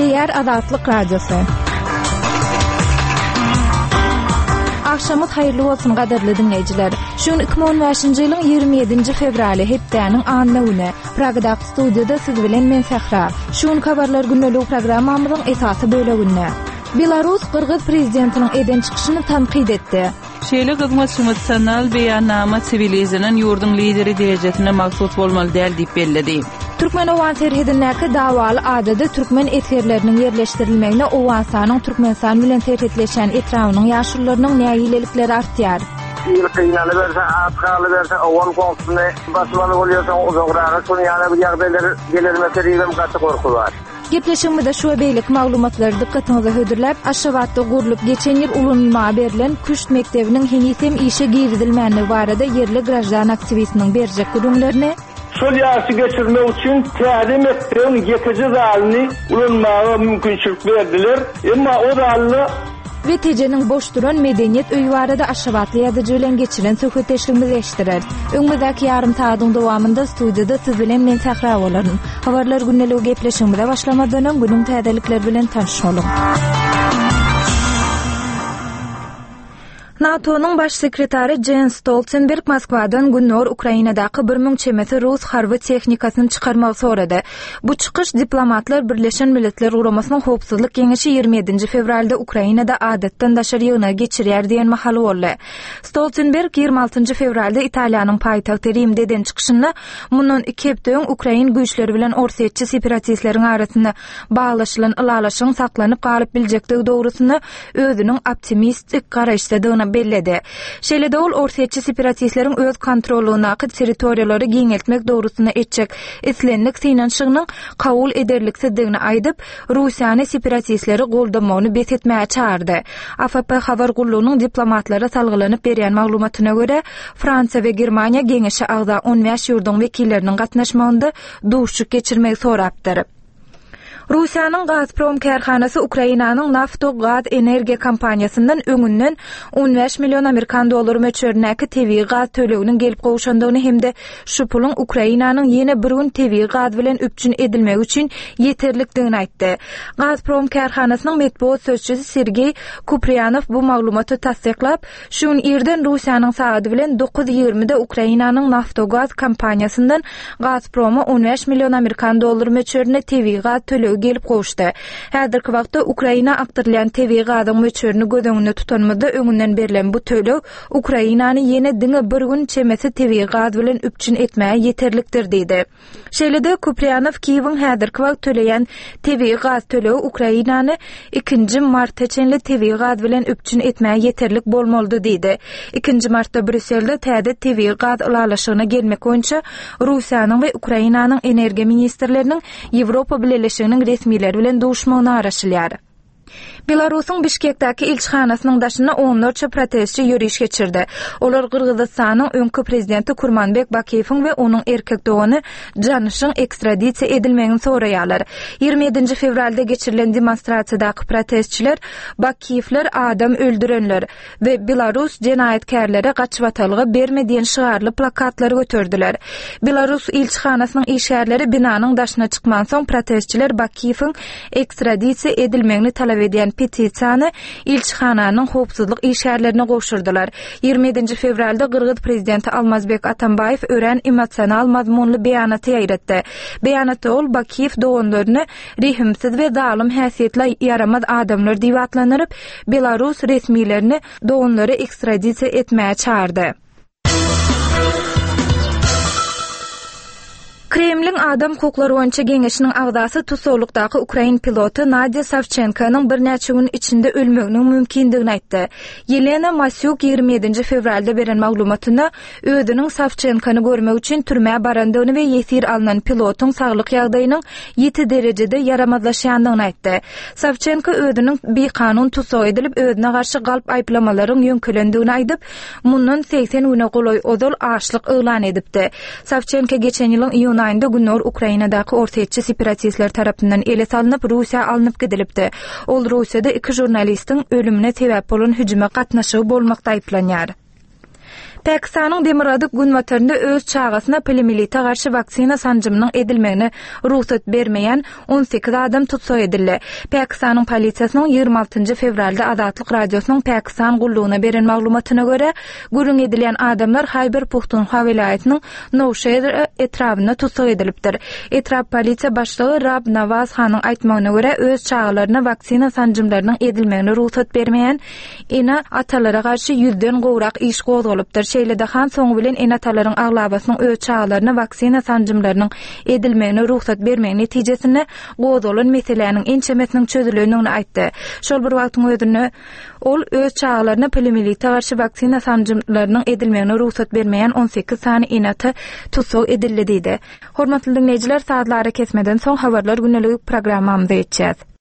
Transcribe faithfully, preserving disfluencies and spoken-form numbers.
Diğer Azatlyk Radiosu. Akşamyt hayrly bolsun gaderli dinleyijiler. Şun iki bin on beşinji ýylyň ýygrimi ýedinji fevraly hepdeniň anyna güni. Pragda studiýada siz bilen men Sahra. Şun habarlar günnelik programmamyzyň esasy böleginde. Belarus Qırgız prezidentiniň eden çykyşyny tanqid etdi. Şeýle gygmasyňyzsanal beýannama sivilizinin ýurdun lideri derejetine maksut bolmaly däl diýip belledi. Türkmen owan terhidindäki dawaly adada türkmen etlerleriniň ýerleşdirilmegine owansanyň Türkmenistan bilen terhidleşen etrawynyň ýaşurlarynyň näýilelikleri artýar. Yılkıynalı versen, atkalı versen, oval komşunu basmalı oluyorsan uzağa şunu yani bir ýagdaýlar gelermese diýip gaty korku var. Gepleşimde şu beylik maglumatlary dikkatinize hödürläp, Aşgabatda gurulyp geçen ýyl ulanyma berilen Küşt mektebiniň henisem işe giridilmegine barada yerli grajdan aktivistiniň berjek gurumlaryny şol ýaşy geçirmek üçin täze mektebiň ýekeje zalyny ulanmaga mümkinçilik berdiler. Emma o zaly ve tejeniň boş duran medeniýet öýü barada Aşgabatly ýazyjy bilen geçiren söhbetleşigimizi eşdirer. Öňüňdäki ýarym saýatyň dowamında studiýada siz bilen men Sahra bolaryn. Habarlar günnelik gepleşigimize başlamadan öň günüň täzelikleri bilen tanışalım. NATO'nun baş sekretari Jens Stoltenberg Moskwadan günnor Ukrainadaky bir müň çemeti Rus harby tehnikasyny çykarmagy sorady. Bu çykyş diplomatlar Birleşen Milletler Guramasynyň howpsuzlyk geňeşi ýygrimi ýedinji fevralda Ukrainada adatdan daşar ýygyna geçirýär diýen mahaly boldy. Stoltenberg ýygrimi altynjy fevralda Italiýanyň paýtagty Rimde eden çykyşynda mundan iki hepde öň Ukrain güýçleri bilen orsetçi separatistleriň arasyny baglaşylan ılalaşyň saklanyp galyp biljektigi dogrusyny özüniň optimistik garaşdadygyny belledi. Şeýle ol orsetçi separatistleriň öz kontrolunaky territoriýalary giňeltmek dogrusyna etjek islenlik synanşygynyň kabul ederliksizdigini aýdyp, Russiýany separatistleri goldamagyny betetmäge çağırdy. A F P habar gullugynyň diplomatlara salgylanyp berýän maglumatyna görä, Fransa we Germaniýa geňeşi agza on beş ýurdun wekilleriniň gatnaşmagynda duşuk geçirmegi sorapdyr. Russiýanyň Gazprom karhanasy Ukrainanyň Naftogaz energiýa kompaniýasyndan öňünden on beş million Amerikan dollary möçberindäki tebii gaz töleginiň gelip gowşandygyny hemde şu puluň Ukrainanyň ýene bir gün tebii gaz bilen üpçün edilmegi üçin ýeterlikdigini aýtdy. Gazprom karhanasynyň medeniýet sözçüsi Sergey Kupryanov bu maglumaty tasdiklap, şuň ýerden Russiýanyň saady bilen dokuz ýygrimide Ukrainanyň Naftogaz kompaniýasyndan Gazproma on beş million Amerikan dollary möçberinde tebii gaz tölegi gelip gowşdy. Häzirki wagtda Ukraina akdyrlayan tebii gazyň möçberini göz tutanmada öňünden berilen bu töleg Ukrainany ýene diňe bir gün çemesi tebii gaz bilen üpçün etmäge ýeterlikdir diýdi. Şeýle-de Kupryanov Kiýewiň häzirki wagt töleýän tebii gaz tölegi Ukrainany ikinji martda çenli tebii gaz bilen üpçün etmäge ýeterlik bolmalydy diýdi. ikinji martda Brüsselde täze tebii gaz ulalaşygyna gelmek boýunça Russiýanyň we Ukrainanyň energiýa ministrleriniň Ýewropa Birleşiginiň resmiýetleri bilen duşmagyny araşdyrýar. Belarusyň Bişkekdäki elçihanasynyň daşyna on dört protestçi ýürüýüş geçirdi. Olar Qırgızstanyň öňkü prezidenti Kurmanbek Bakiýewiň we onuň erkek dogany Janyşyň ekstradisiýa edilmegini soraýarlar. ýygrimi ýedinji fevralda geçirilen demonstrasiýadaky protestçiler Bakiýewler adam öldürenler we Belarus jenaýetkarlary gaçyp bermediýän şygarly plakatlary götürdiler. Belarus elçihanasynyň işgärleri binanyň daşyna çykman soň protestçiler Bakiýewiň ekstradisiýa edilmegini talap edýän petisiýany elçihananyň howpsuzlyk işgärlerine goşurdylar. ýygrimi ýedinji fevralda Qırgız prezidenti Almazbek Atambayew ören emosional mazmunly beýanaty ýaýratdy. Beýanatda ol Bakiýew doganlaryny rehimsiz we zalim häsiýetli ýaramaz adamlar diýip atlanyryp, Belarus resmiýetlerini doganlary ekstradisiýa etmäge çağırdy. Kremlin Adam Hukuklary boýunça geňeşiniň agdasy Tusolukdaky Ukrain pilotu Nadia Savchenkanyň bir näçe gün içinde ölmeginiň mümkindigini aýtdy. Yelena Masyuk ýygrimi ýedinji fevralda beren maglumatyna özüniň Savchenkany görmek üçin türmäge barandygyny we ýesir alynan pilotyň saglyk ýagdaýynyň ýeti derejede yaramazlaşýandygyny aýtdy. Savchenko özüniň bekanun tusaw edilip özüne garşy galp aýplamalaryň ýönkelendigini aýdyp, mundan seksen güne goloý ozal aşlyk elan edipdi. Savchenko geçen ýylyň ýyl ayında günnor Ukrainadaky orsetçi separatistler tarapyndan ele salynıp Russiýa alınıp gidilipdi. Ol Russiýada iki jurnalistiň ölümine sebäp bolan hüjüme gatnaşygy bolmakda aýplanýar. Pakistanyň Demirgazyk günwatarynda öz çağasyna poliomielite garşy vaksina sanjymynyň edilmegine ruhsat bermeýän on sekiz adam tutsak edildi. Pakistanyň polisiýasynyň ýygrima altyncy fevralda Azatlyk radiosynyň Pakistan gullugyna beren maglumatyna görä, gürrüň edilen adamlar Hayber Puhtunhwa welaýatynyň Nowşehir etrawyna tutsak edilipdir. Etrap polisiýa başlygy Rab Nawaz Hanyň aýtmagyna görä öz çağalaryna vaksina sanjymlarynyň edilmegine ruhsat bermeýän ina atalara garşy ýüzden gowrak iş gozgalypdyr. Şeýle-de han soňu bilen ina atalaryň aglabasynyň öz çağalaryna vaksina sanjymlarynyň edilmegine ruhsat bermegi netijesinde gozalan meseleniň ençemesiniň çözülendigini aýtdy. Şol bir wagtyň özünde ol öz çağalaryna poliomielite garşy vaksina sanjymlarynyň edilmegine ruhsat bermeýän on sekiz sany inaty tutsak edildi diýdi. Hormatly dinleýijiler, saatlara kesmeden soň habarlar günneligi programmamyza geçýär.